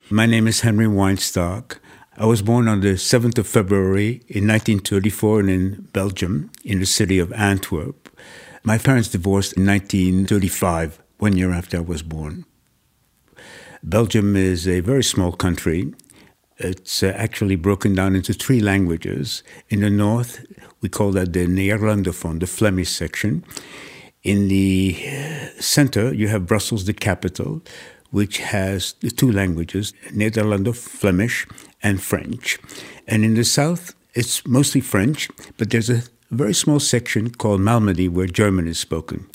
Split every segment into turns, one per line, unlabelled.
My name is Henry Weinstock. I was born on the 7th of February in 1934 in Belgium, in the city of Antwerp. My parents divorced in 1935, 1 year after I was born. Belgium is a very small country. It's actually broken down into 3 languages. In the north, we call that the Neerlandophone, the Flemish section. In the center, you have Brussels, the capital, which has the 2 languages, Nederlando-Flemish and French. And in the south, it's mostly French, but there's a very small section called Malmedy where German is spoken.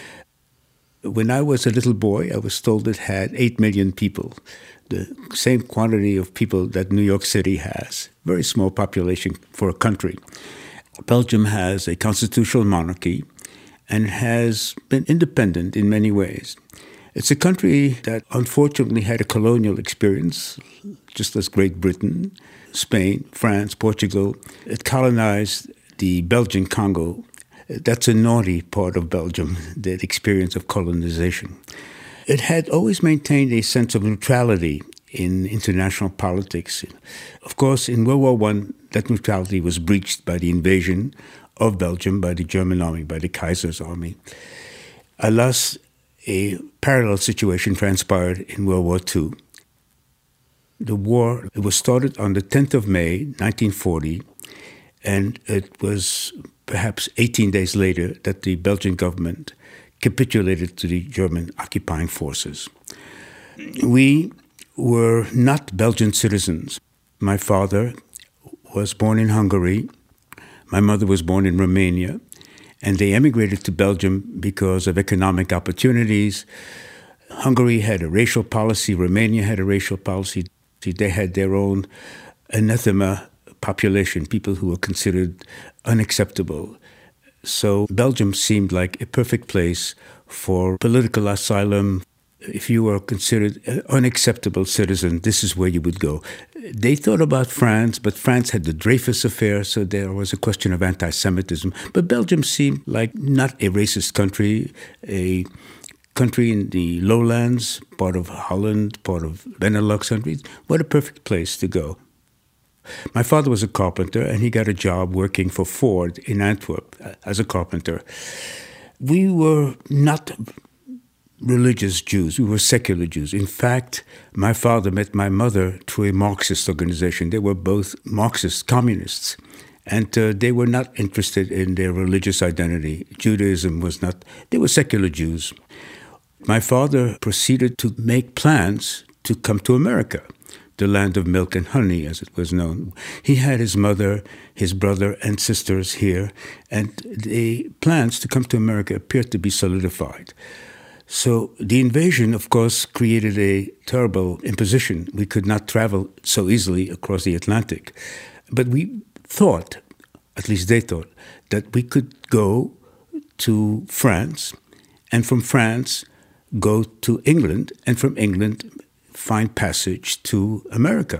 When I was a little boy, I was told it had 8 million people, the same quantity of people that New York City has. Very small population for a country. Belgium has a constitutional monarchy and has been independent in many ways. It's a country that unfortunately had a colonial experience, just as Great Britain, Spain, France, Portugal. It colonized the Belgian Congo. That's a naughty part of Belgium, that experience of colonization. It had always maintained a sense of neutrality in international politics. Of course, in World War I, that neutrality was breached by the invasion of Belgium by the German army, by the Kaiser's army. Alas, a parallel situation transpired in World War II. The war, it was started on the 10th of May, 1940, and it was perhaps 18 days later that the Belgian government capitulated to the German occupying forces. We were not Belgian citizens. My father was born in Hungary. My mother was born in Romania. And they emigrated to Belgium because of economic opportunities. Hungary had a racial policy. Romania had a racial policy. They had their own anathema population, people who were considered unacceptable. So Belgium seemed like a perfect place for political asylum. If you were considered an unacceptable citizen, this is where you would go. They thought about France, but France had the Dreyfus affair, so there was a question of anti-Semitism. But Belgium seemed like not a racist country, a country in the lowlands, part of Holland, part of Benelux countries. What a perfect place to go. My father was a carpenter, and he got a job working for Ford in Antwerp as a carpenter. We were not religious Jews. We were secular Jews. In fact, my father met my mother through a Marxist organization. They were both Marxist communists, and they were not interested in their religious identity. Judaism was not, they were secular Jews. My father proceeded to make plans to come to America, the land of milk and honey, as it was known. He had his mother, his brother, and sisters here, and the plans to come to America appeared to be solidified. So the invasion, of course, created a terrible imposition. We could not travel so easily across the Atlantic. But we thought, at least they thought, that we could go to France, and from France go to England, and from England find passage to America.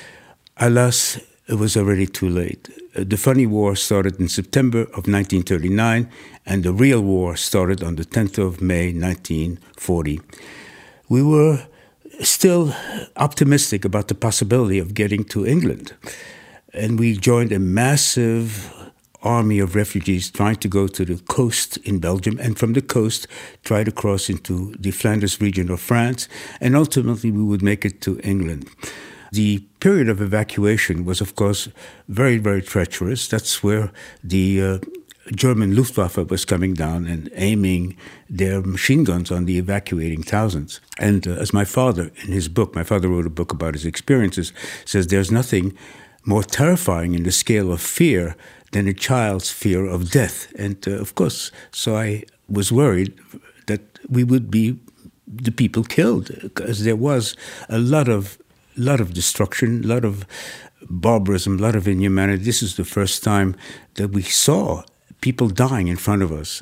Alas, it was already too late. The funny war started in September of 1939, and the real war started on the 10th of May, 1940. We were still optimistic about the possibility of getting to England, and we joined a massive army of refugees trying to go to the coast in Belgium, and from the coast try to cross into the Flanders region of France, and ultimately we would make it to England. The period of evacuation was, of course, very, very treacherous. That's where the German Luftwaffe was coming down and aiming their machine guns on the evacuating thousands. And as my father, in his book, my father wrote a book about his experiences, says there's nothing more terrifying in the scale of fear than a child's fear of death. And of course, so I was worried that we would be the people killed, because there was a lot of destruction, a lot of barbarism, a lot of inhumanity. This is the first time that we saw people dying in front of us.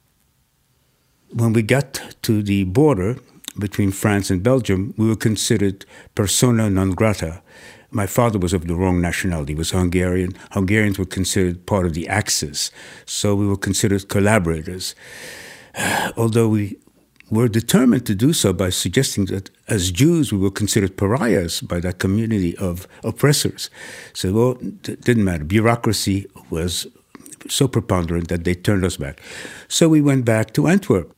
When we got to the border between France and Belgium, we were considered persona non grata. My father was of the wrong nationality. He was Hungarian. Hungarians were considered part of the Axis, so we were considered collaborators. Although we were determined to do so by suggesting that as Jews we were considered pariahs by that community of oppressors. So, well, it didn't matter. Bureaucracy was so preponderant that they turned us back. So we went back to Antwerp.